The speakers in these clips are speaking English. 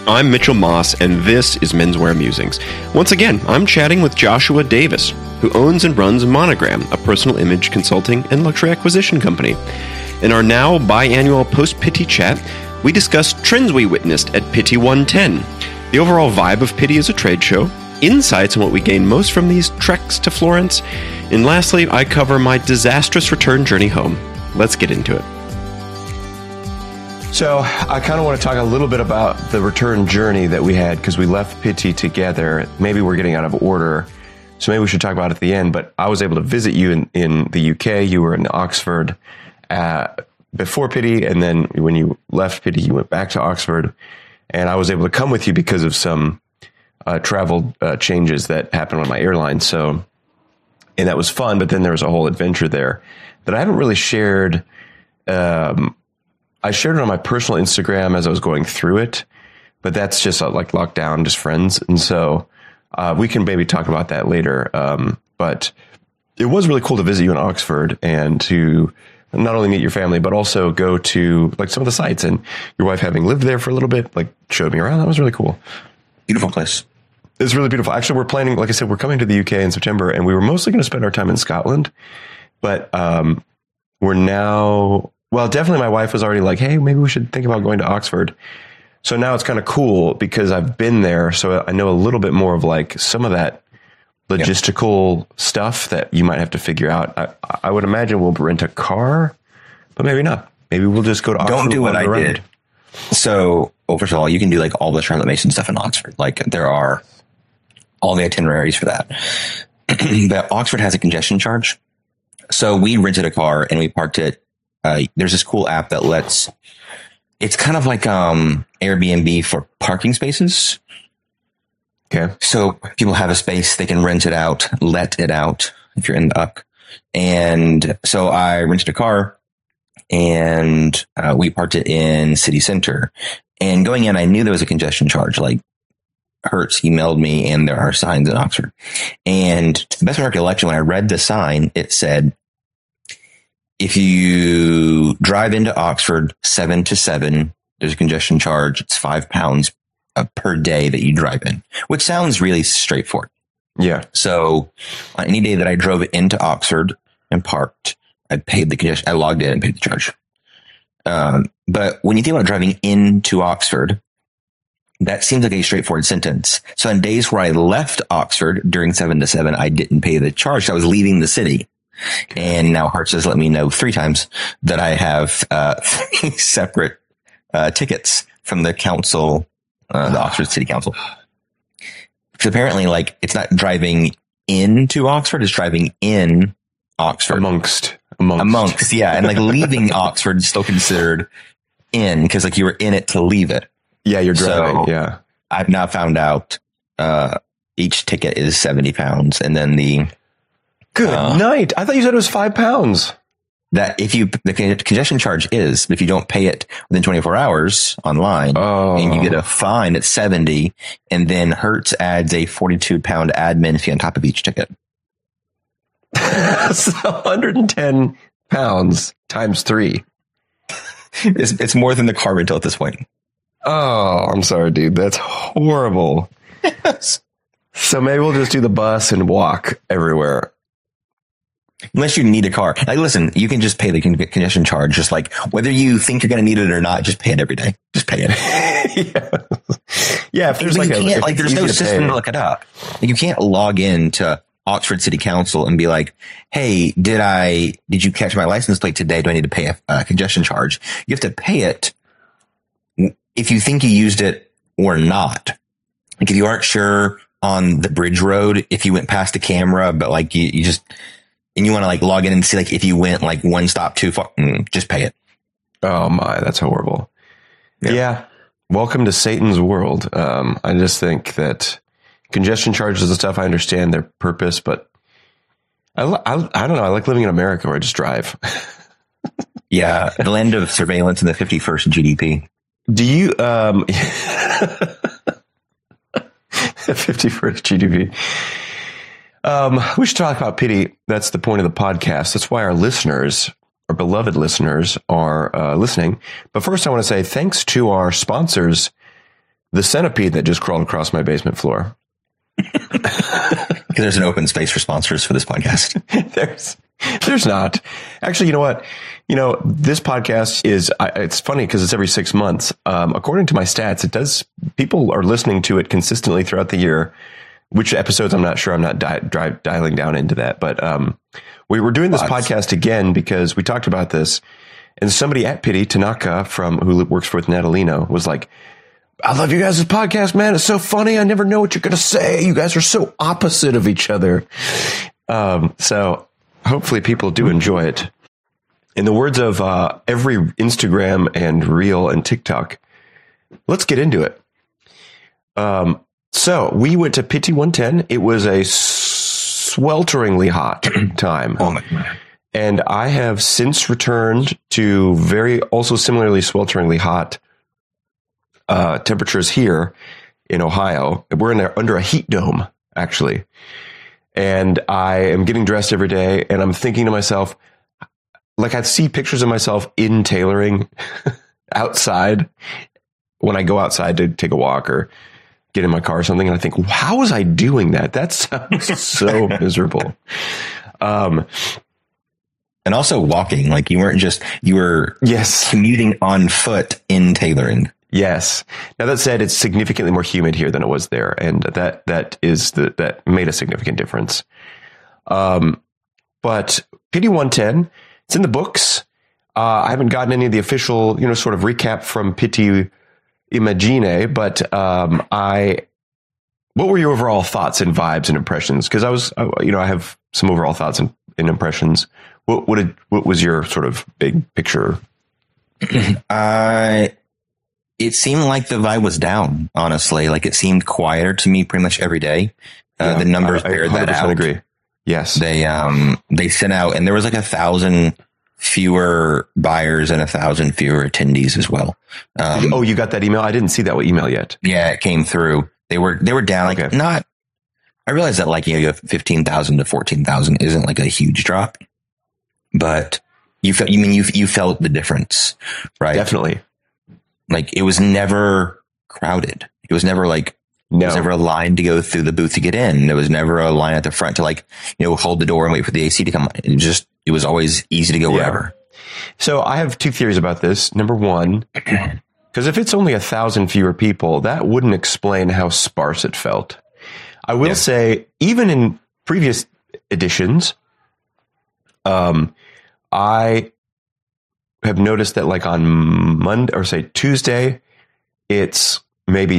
I'm Mitchell Moss, and this is Menswear Musings. Once again, I'm chatting with Joshua Davis, who owns and runs Monogram, a personal image consulting and luxury acquisition company. In our now biannual post-Pitti chat, we discussed trends we witnessed at Pitti 110, the overall vibe of Pitti as a trade show, insights on what we gained most from these treks to Florence, and lastly, I cover my disastrous return journey home. Let's get into it. So I kind of want to talk a little bit about the return journey that we had because we left Pitti together. Maybe we're getting out of order, so maybe we should talk about it at the end. But I was able to visit you in the UK. You were in Oxford before Pitti, and then when you left Pitti, you went back to Oxford. And I was able to come with you because of some travel changes that happened on my airline. So, and that was fun. But then there was a whole adventure there that I haven't really shared. I shared it on my personal Instagram as I was going through it, but that's just like locked down, just friends. And so we can maybe talk about that later. But it was really cool to visit you in Oxford and to not only meet your family, but also go to like some of the sites, and your wife having lived there for a little bit, like showed me around. That was really cool. Beautiful place. It's really beautiful. Actually, we're planning, like I said, we're coming to the UK in September, and we were mostly going to spend our time in Scotland, but we're now... Well, definitely my wife was already like, hey, maybe we should think about going to Oxford. So now it's kind of cool because I've been there. So I know a little bit more of like some of that logistical stuff that you might have to figure out. I would imagine we'll rent a car, but maybe not. Maybe we'll just go to Oxford. Don't do what I did. So, first of all, you can do like all the Charlotte Mason stuff in Oxford. Like there are all the itineraries for that. But Oxford has a congestion charge. So we rented a car and we parked it. There's this cool app that it's kind of like Airbnb for parking spaces. Okay. So people have a space, they can rent it out, let it out if you're in the UC. And so I rented a car and we parked it in city center. And going in, I knew there was a congestion charge. Like Hertz emailed me and there are signs in Oxford. And to the best of my recollection, when I read the sign, it said, if you drive into Oxford 7 to 7, there's a congestion charge. It's £5 per day that you drive in, which sounds really straightforward. Yeah. So on any day that I drove into Oxford and parked, I paid the congestion. I logged in and paid the charge. But when you think about driving into Oxford, that seems like a straightforward sentence. So on days where I left Oxford during 7 to 7, I didn't pay the charge. So I was leaving the city. And now Hertz has let me know 3 times that I have 3 separate tickets from the council, the Oxford City Council. Because apparently, like, it's not driving into Oxford, it's driving in Oxford. Amongst, yeah. And like leaving Oxford is still considered in, because like you were in it to leave it. Yeah, you're driving, so yeah. I've now found out each ticket is £70, and then the... Good night. I thought you said it was £5. That the congestion charge is, if you don't pay it within 24 hours online, and you get a fine at 70, and then Hertz adds a £42 admin fee on top of each ticket. So £110 times 3. It's more than the car rental at this point. Oh, I'm sorry, dude. That's horrible. Yes. So maybe we'll just do the bus and walk everywhere. Unless you need a car. Like, listen, you can just pay the congestion charge. Just like whether you think you're going to need it or not, just pay it every day. Just pay it. Yeah. If there's there's no system to look it up. Like, you can't log in to Oxford City Council and be like, hey, did you catch my license plate today? Do I need to pay a congestion charge? You have to pay it if you think you used it or not. Like if you aren't sure on the bridge road, if you went past the camera, but like you just, and you want to like log in and see like if you went like one stop too far, just pay it. Oh my, that's horrible. Yeah. Welcome to Satan's world. I just think that congestion charges and stuff, I understand their purpose, but I don't know. I like living in America where I just drive. Yeah. The land of surveillance and the 51st GDP. Do you, 51st GDP. We should talk about Pitti. That's the point of the podcast. That's why our listeners, our beloved listeners, are listening. But first, I want to say thanks to our sponsors, the centipede that just crawled across my basement floor. There's an open space for sponsors for this podcast. There's not. Actually, you know what? This podcast is, it's funny because it's every 6 months. According to my stats, people are listening to it consistently throughout the year. Which episodes, I'm not sure. I'm not dialing down into that. But we were doing this podcast again because we talked about this. And somebody at Pity, Tanaka, who works with Natalino, was like, I love you guys' podcast, man. It's so funny. I never know what you're going to say. You guys are so opposite of each other. So hopefully people do enjoy it. In the words of every Instagram and Reel and TikTok, let's get into it. So we went to Pity 110. It was a swelteringly hot time. Oh my God. And I have since returned to also similarly swelteringly hot temperatures here in Ohio. We're under a heat dome, actually. And I am getting dressed every day, and I'm thinking to myself, like I see pictures of myself in tailoring outside when I go outside to take a walk or get in my car or something. And I think, how was I doing that? That sounds so miserable. And also walking, like you were yes, commuting on foot in tailoring. Yes. Now that said, it's significantly more humid here than it was there. And that made a significant difference. But Pity 110, it's in the books. I haven't gotten any of the official, sort of recap from Pity Imagine, but what were your overall thoughts and vibes and impressions? Because I have some overall thoughts and impressions. What was your sort of big picture? It seemed like the vibe was down, honestly. Like it seemed quieter to me pretty much every day. The numbers bear that out. I agree. Yes. They sent out, and there was like 1,000 fewer buyers and 1,000 fewer attendees as well. You got that email? I didn't see that email yet. Yeah, it came through. They were down, like okay. Not, I realize that like, you have 15,000 to 14,000 isn't like a huge drop, but you felt the difference, right? Definitely. Like it was never crowded. It was never like, no. There was never a line to go through the booth to get in. There was never a line at the front to hold the door and wait for the AC to come on. It was always easy to go wherever. So I have two theories about this. Number one, because if it's only 1,000 fewer people, that wouldn't explain how sparse it felt. I will say, even in previous editions, I have noticed that like on Monday or say Tuesday, it's maybe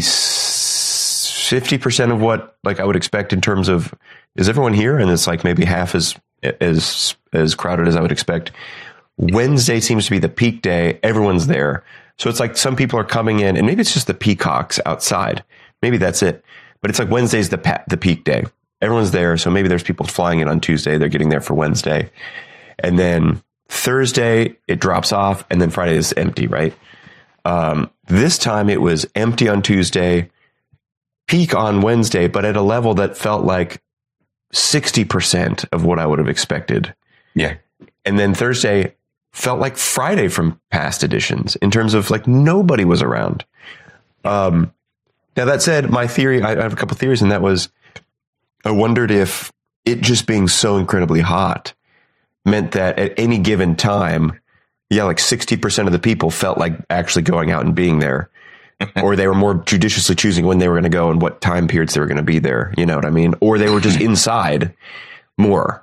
50% of what like I would expect in terms of, is everyone here? And it's like maybe half as crowded as I would expect. Wednesday seems to be the peak day. Everyone's there. So it's like some people are coming in, and maybe it's just the peacocks outside. Maybe that's it. But it's like Wednesday's the peak day. Everyone's there. So maybe there's people flying in on Tuesday. They're getting there for Wednesday. And then Thursday, it drops off. And then Friday is empty, right? This time it was empty on Tuesday, peak on Wednesday, but at a level that felt like 60% of what I would have expected. Yeah. And then Thursday felt like Friday from past editions in terms of like nobody was around. Now that said, my theory, I have a couple theories, and that was, I wondered if it just being so incredibly hot meant that at any given time, like 60% of the people felt like actually going out and being there, or they were more judiciously choosing when they were going to go and what time periods they were going to be there. You know what I mean? Or they were just inside more.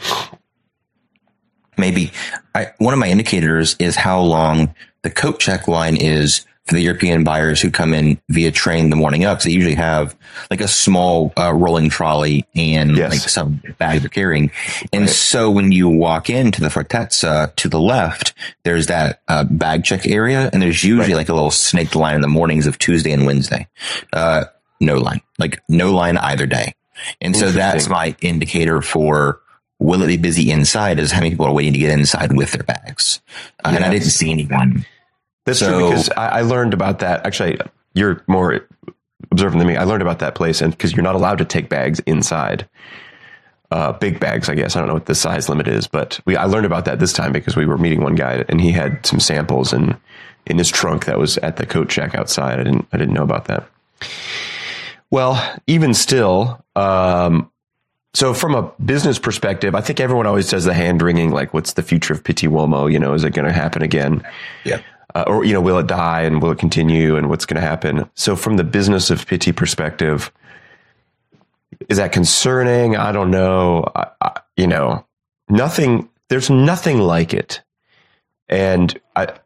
Maybe. One of my indicators is how long the coat check line is for the European buyers who come in via train the morning up. So they usually have like a small rolling trolley and like some bags they're carrying. And so when you walk into the Fortezza to the left, there's that bag check area. And there's usually like a little snaked line in the mornings of Tuesday and Wednesday. No line either day. And so that's my indicator for, will it be busy inside, is how many people are waiting to get inside with their bags. And I didn't see anyone. That's true, because I learned about that. Actually, you're more observant than me. I learned about that place, and because you're not allowed to take bags inside. big bags, I guess. I don't know what the size limit is, but I learned about that this time because we were meeting one guy and he had some samples in his trunk that was at the coat check outside. I didn't know about that. Well, even still, so from a business perspective, I think everyone always does the hand wringing, like, what's the future of Pitti Uomo? You know, is it going to happen again? Yeah. Or, you know, will it die and will it continue and what's going to happen? So from the business of Pitti perspective, is that concerning? I don't know. You know, there's nothing like it. And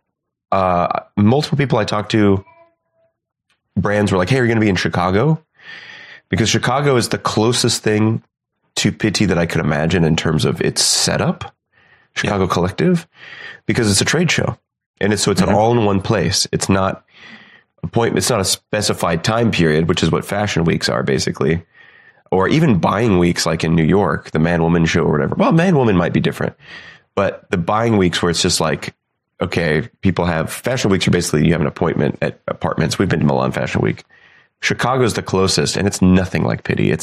multiple people I talked to, brands were like, hey, are you going to be in Chicago? Because Chicago is the closest thing to Pitti that I could imagine in terms of its setup, Chicago Collective, because it's a trade show. And it's an all in one place. It's not it's not a specified time period, which is what fashion weeks are basically. Or even buying weeks like in New York, the Man Woman show or whatever. Well, Man Woman might be different. But the buying weeks where it's just like, okay, people have fashion weeks are basically you have an appointment at apartments. We've been to Milan Fashion Week. Chicago's the closest, and it's nothing like Pitti.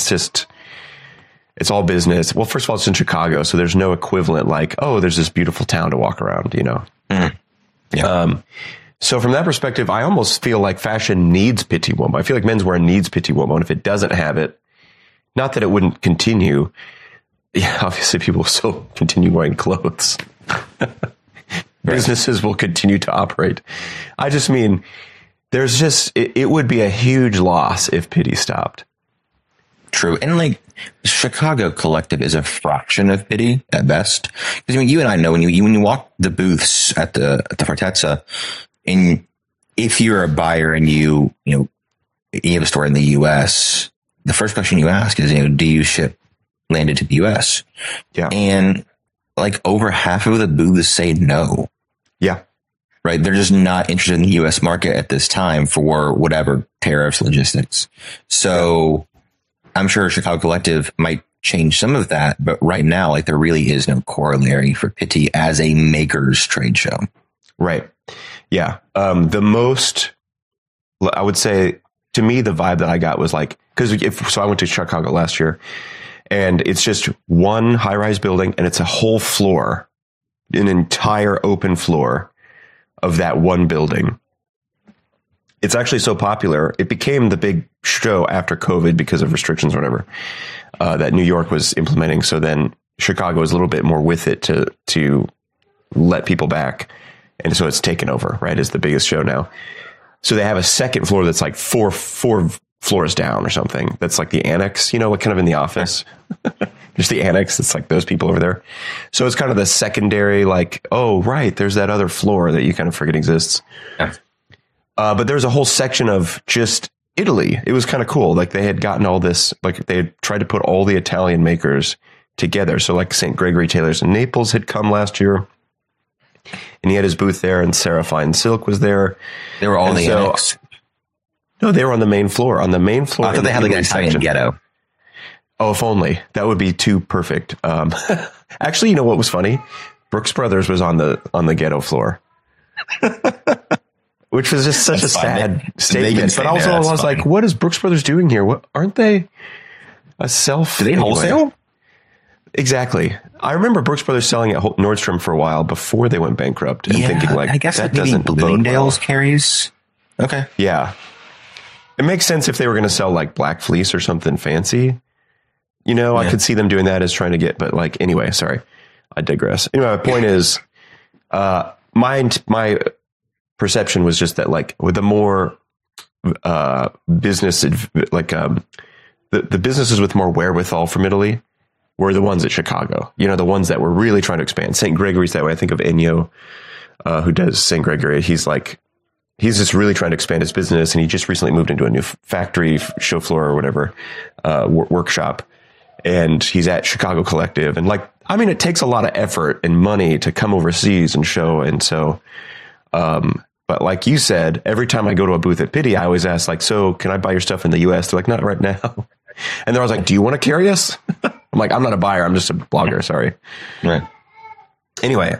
It's all business. Well, first of all, it's in Chicago, so there's no equivalent like, oh, there's this beautiful town to walk around, you know? Mm. Yeah. So from that perspective, I almost feel like fashion needs Pitti Uomo. I feel like menswear needs Pitti Uomo, and if it doesn't have it, not that it wouldn't continue. Yeah, obviously people will still continue wearing clothes. Businesses will continue to operate. I just mean, it would be a huge loss if Pitti stopped. True. And like Chicago Collective is a fraction of Pitti at best. Because I mean, you and I know when you walk the booths at the Fortezza, and if you're a buyer and you have a store in the US, the first question you ask is, do you ship landed to the US? Yeah. And like over half of the booths say no. Yeah. Right. They're just not interested in the US market at this time for whatever tariffs, logistics. So I'm sure Chicago Collective might change some of that, but right now, like there really is no corollary for Pitti as a maker's trade show. Right. Yeah. I would say to me, the vibe that I got was like, so I went to Chicago last year and it's just one high rise building and it's a whole floor, an entire open floor of that one building. It's actually so popular. It became the big show after COVID because of restrictions or whatever, that New York was implementing. So then Chicago is a little bit more with it to let people back. And so it's taken over, right? It's the biggest show now. So they have a second floor that's like four floors down or something. That's like the annex, like kind of in The Office. Just the annex. It's like those people over there. So it's kind of the secondary, like, oh, right, there's that other floor that you kind of forget exists. Yeah. But there's a whole section of just Italy. It was kind of cool. Like they had gotten all this, like they had tried to put all the Italian makers together. So like St. Gregory Tailors in Naples had come last year. And he had his booth there, and Sarah Fine Silk was there. They were all in the annex. No, they were on the main floor. On the main floor. I thought they had like an Italian ghetto. Oh, if only. That would be too perfect. Actually, you know what was funny? Brooks Brothers was on the ghetto floor. Which was just such a sad statement. But also I was like, what is Brooks Brothers doing here? What aren't they a self? Do they wholesale? Exactly. I remember Brooks Brothers selling at Nordstrom for a while before they went bankrupt and thinking like, I guess that maybe doesn't Bloomingdale's carries. Okay. Yeah. It makes sense if they were going to sell like Black Fleece or something fancy. I could see them doing that as trying to get, but like, anyway, sorry, I digress. Anyway, my point is, my perception was just that like with the more, business, like, the businesses with more wherewithal from Italy were the ones at Chicago, the ones that were really trying to expand. St. Gregory's that way. I think of Ennio, who does St. Gregory. He's just really trying to expand his business. And he just recently moved into a new factory, show floor or whatever, workshop. And he's at Chicago Collective. And it takes a lot of effort and money to come overseas and show. And so, but like you said, every time I go to a booth at Pitti, I always ask like, so can I buy your stuff in the US? They're like, not right now. And they're always like, do you want to carry us? I'm like, I'm not a buyer. I'm just a blogger. Sorry. Right. Anyway.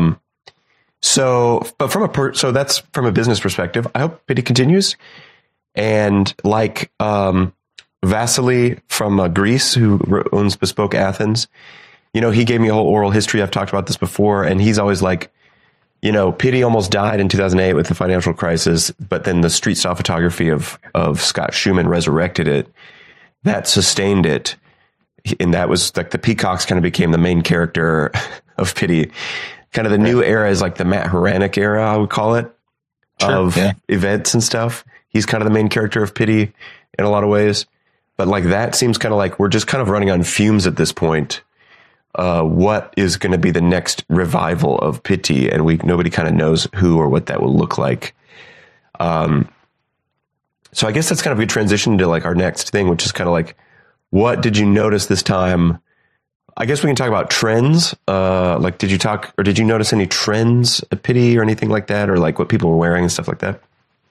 So that's from a business perspective. I hope Pitti continues. And like, Vasily from Greece, who owns Bespoke Athens. You know, he gave me a whole oral history. I've talked about this before, and he's always like, you know, Pitti almost died in 2008 with the financial crisis, but then the street style photography of Scott Schumann resurrected it. That sustained it. And that was like the peacocks kind of became the main character of Pitti. Kind of the new era is like the Matt Horanek era, I would call it, of events and stuff. He's kind of the main character of Pitti in a lot of ways. But like that seems kind of like we're just kind of running on fumes at this point. What is going to be the next revival of Pitti, and nobody kind of knows who or what that will look like. So I guess that's kind of a good transition to like our next thing, which is kind of like, what did you notice this time? I guess we can talk about trends. Like, did you notice any trends at Pitti or anything like that, or like what people were wearing and stuff like that?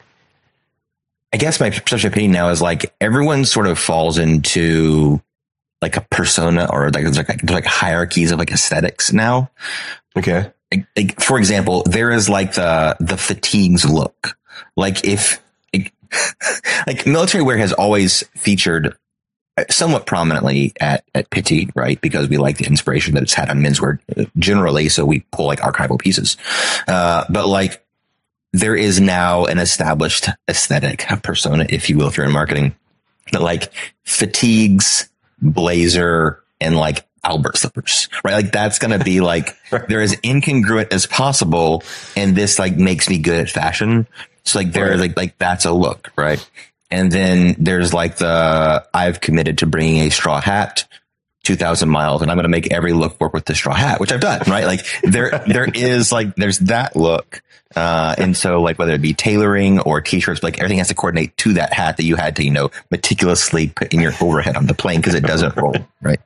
I guess my perception of Pitti now is like everyone sort of falls into like a persona, or like there's like hierarchies of like aesthetics now. Okay. Like for example, there is like the fatigues look. Like if like military wear has always featured somewhat prominently at Pitti, right? Because we like the inspiration that it's had on menswear generally. So we pull like archival pieces. But like there is now an established aesthetic persona, if you will, if you're in marketing, that like fatigues, blazer, and like Albert slippers, right? Like that's going to be like, they're as incongruent as possible. And this like makes me good at fashion. So like there, like that's a look, right? And then there's like I've committed to bringing a straw hat 2,000 miles, and I'm going to make every look work with the straw hat, which I've done, right? Like there is like, there's that look. And so like whether it be tailoring or t-shirts, like everything has to coordinate to that hat that you had to, you know, meticulously put in your overhead on the plane because it doesn't roll, right?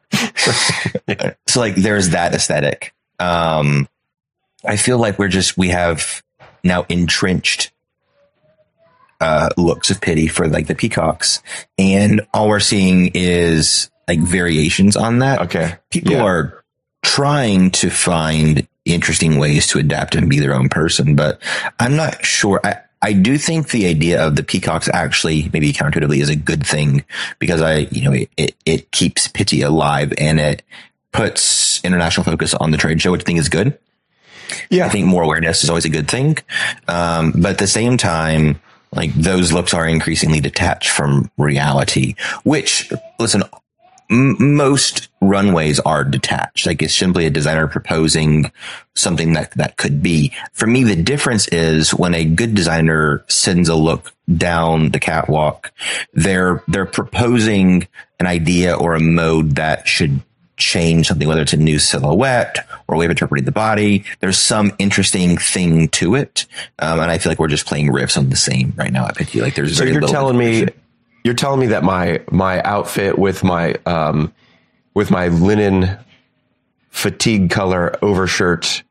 So like there's that aesthetic. I feel like we have now entrenched looks of Pitti for like the peacocks, and all we're seeing is like variations on that. Okay. People are trying to find interesting ways to adapt and be their own person, but I'm not sure. I do think the idea of the peacocks actually maybe counterintuitively is a good thing, because it keeps Pitti alive and it puts international focus on the trade show, which I think is good. Yeah. I think more awareness is always a good thing. But at the same time, like those looks are increasingly detached from reality, which, listen, most runways are detached. Like it's simply a designer proposing something that could be. For me, the difference is when a good designer sends a look down the catwalk, they're proposing an idea or a mode that should change something, whether it's a new silhouette or a way of interpreting the body. There's some interesting thing to it. And I feel like we're just playing riffs on the same right now at Pitti. Like there's so you're telling me that my outfit with my linen fatigue color overshirt,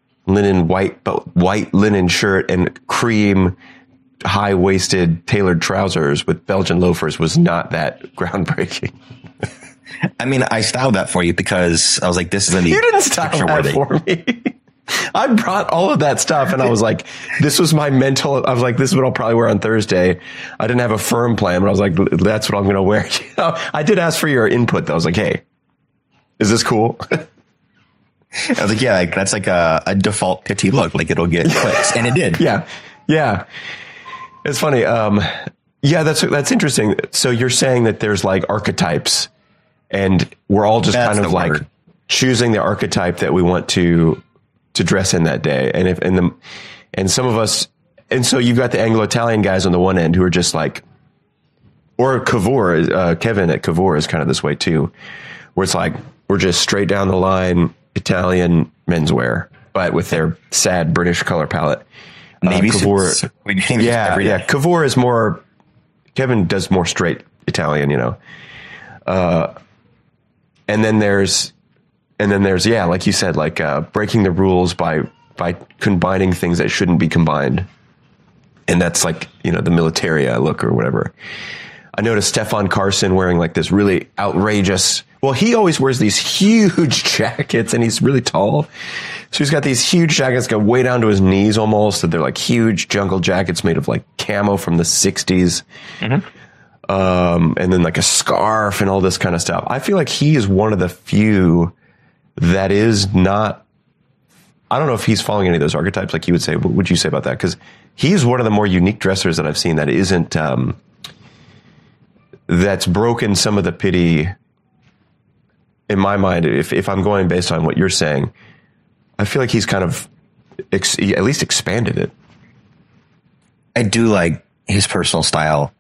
white linen shirt, and cream high waisted tailored trousers with Belgian loafers was not that groundbreaking. I mean, I styled that for you because I was like, this is going to be. You didn't style that for me. I brought all of that stuff and I was like, this was my mental. I was like, this is what I'll probably wear on Thursday. I didn't have a firm plan, but I was like, that's what I'm going to wear. You know, I did ask for your input though. I was like, hey, is this cool? I was like, yeah, like, that's like a default Pitti look. Like it'll get clicks. And it did. Yeah. Yeah. It's funny. Yeah, that's interesting. So you're saying that there's like archetypes, and we're all just kind of like choosing the archetype that we want to dress in that day. And some of us, and so you've got the Anglo-Italian guys on the one end who are just like, or Cavour, Kevin at Cavour is kind of this way too, where it's like, we're just straight down the line Italian menswear, but with their sad British color palette. Maybe Cavour, Cavour is more, Kevin does more straight Italian, you know. And then there's, yeah, like you said, like breaking the rules by combining things that shouldn't be combined. And that's like, you know, the militaria look or whatever. I noticed Stefan Carson wearing like this really outrageous, well, he always wears these huge jackets and he's really tall. So he's got these huge jackets go way down to his knees almost. That they're like huge jungle jackets made of like camo from the 60s. Mm-hmm. and then like a scarf and all this kind of stuff. I feel like he is one of the few that is not, I don't know if he's following any of those archetypes like you would say. What would you say about that? Because he's one of the more unique dressers that I've seen that isn't, that's broken some of the pity in my mind. If I'm going based on what you're saying, I feel like he's kind of at least expanded it. I do like his personal style.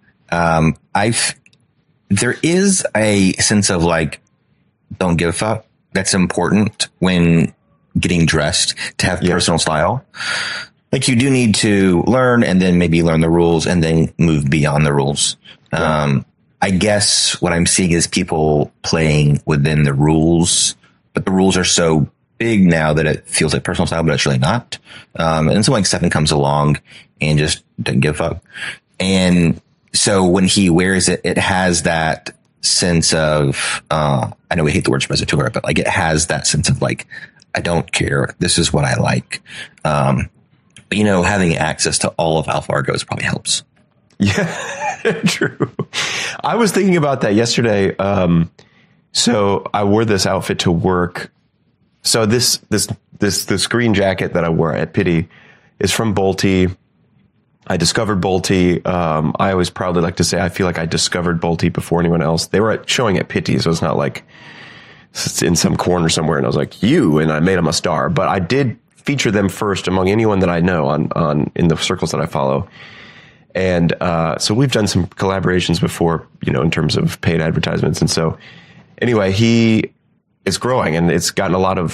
There is a sense of like, don't give a fuck. That's important when getting dressed to have personal style. Like you do need to learn and then maybe learn the rules and then move beyond the rules. Yeah. I guess what I'm seeing is people playing within the rules, but the rules are so big now that it feels like personal style, but it's really not. And so like Stefan comes along and just doesn't give a fuck. And so when he wears it, it has that sense of, I know we hate the word expositor, but like it has that sense of like, I don't care. This is what I like. But you know, having access to all of Alpha Argos probably helps. Yeah, true. I was thinking about that yesterday. So I wore this outfit to work. So this green jacket that I wore at Pity is from Bolte. I discovered Bolte. I always proudly like to say I feel like I discovered Bolte before anyone else. They were showing at Pity, so it's not like it's in some corner somewhere. And I was like, and I made them a star. But I did feature them first among anyone that I know on in the circles that I follow. And so we've done some collaborations before, you know, in terms of paid advertisements. And so anyway, he is growing and it's gotten a lot of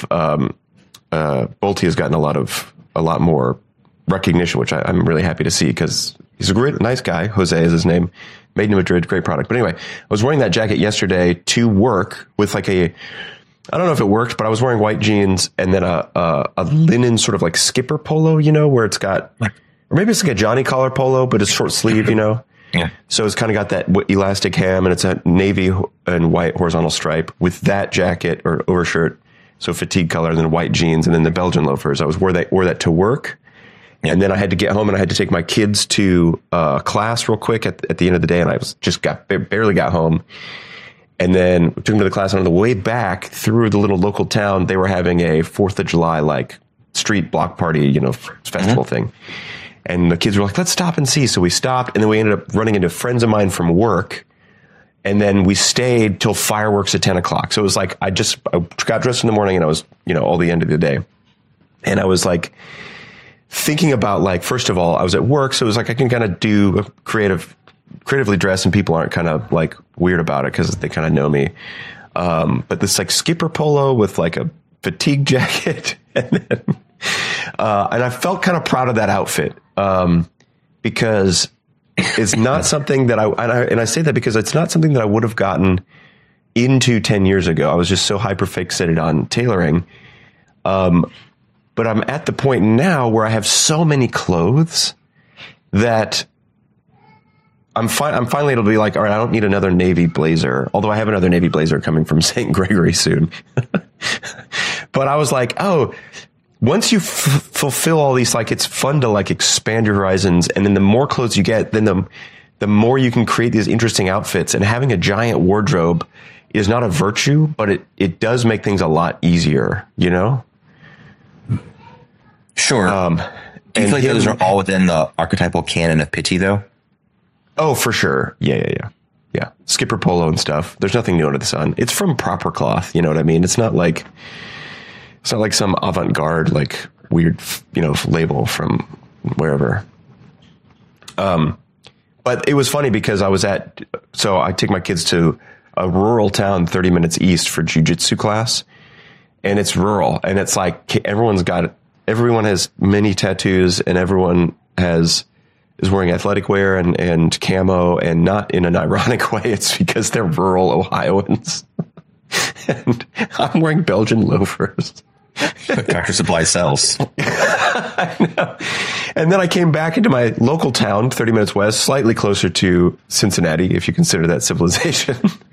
Bolte has gotten a lot more recognition, which I'm really happy to see because he's a nice guy. Jose is his name. Made in Madrid, great product. But anyway, I was wearing that jacket yesterday to work with like I don't know if it worked, but I was wearing white jeans and then a linen sort of like skipper polo, you know, where it's got, or maybe it's like a Johnny collar polo, but it's short sleeve, you know? Yeah. So it's kind of got that elastic hem and it's a navy and white horizontal stripe with that jacket or overshirt. So fatigue color and then white jeans and then the Belgian loafers. I wore that to work. And then I had to get home and I had to take my kids to class real quick at the end of the day. And I barely got home. And then took them to the class. And on the way back through the little local town, they were having a 4th of July, like street block party, you know, festival thing. And the kids were like, let's stop and see. So we stopped and then we ended up running into friends of mine from work. And then we stayed till fireworks at 10 o'clock. So it was like, I got dressed in the morning and I was, you know, all the end of the day. And I was like thinking about like, first of all, I was at work. So it was like, I can kind of do a creatively dress and people aren't kind of like weird about it because they kind of know me. But this like skipper polo with like a fatigue jacket and I felt kind of proud of that outfit. Because it's not something that I say that because it's not something that I would have gotten into 10 years ago. I was just so hyper fixated on tailoring. But I'm at the point now where I have so many clothes that I'm finally able to be like, all right, I don't need another navy blazer. Although I have another navy blazer coming from St. Gregory soon. But I was like, oh, once you fulfill all these, like, it's fun to like expand your horizons. And then the more clothes you get, then the more you can create these interesting outfits. And having a giant wardrobe is not a virtue, but it does make things a lot easier, you know? Sure. Do you feel like those are all within the archetypal canon of Pity though? Oh, for sure. Yeah. Skipper polo and stuff. There's nothing new under the sun. It's from proper cloth. You know what I mean? It's not like some avant-garde, like weird, you know, label from wherever. But it was funny because so I take my kids to a rural town 30 minutes east for jiu-jitsu class, and it's rural, and it's like everyone has many tattoos, and everyone is wearing athletic wear and camo, and not in an ironic way. It's because they're rural Ohioans. And I'm wearing Belgian loafers. Tractor Supply sells. I know. And then I came back into my local town, 30 minutes west, slightly closer to Cincinnati, if you consider that civilization.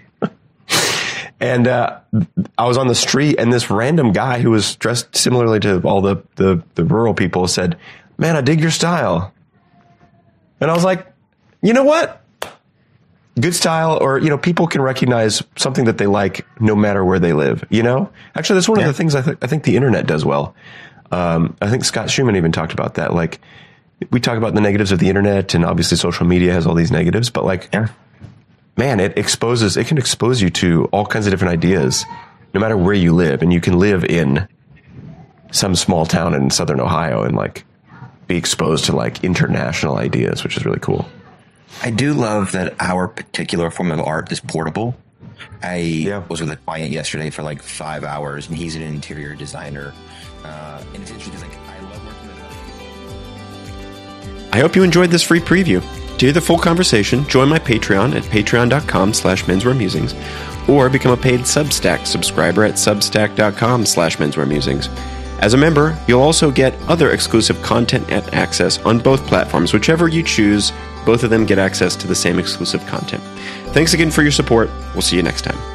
And I was on the street, and this random guy who was dressed similarly to all the rural people said, "Man, I dig your style." And I was like, you know what? good style, or, people can recognize something that they like no matter where they live, Actually, that's one of the things I think the internet does well. I think Scott Schumann even talked about that. Like, we talk about the negatives of the internet, and obviously social media has all these negatives, but man, it can expose you to all kinds of different ideas no matter where you live. And you can live in some small town in Southern Ohio and be exposed to international ideas, which is really cool. I do love that our particular form of art is portable. I was with a client yesterday for 5 hours, and he's an interior designer. And it's interesting because I love working with him. I hope you enjoyed this free preview. To hear the full conversation, join my Patreon at patreon.com/menswearmusings, or become a paid Substack subscriber at substack.com/menswearmusings. As a member, you'll also get other exclusive content and access on both platforms. Whichever you choose, both of them get access to the same exclusive content. Thanks again for your support. We'll see you next time.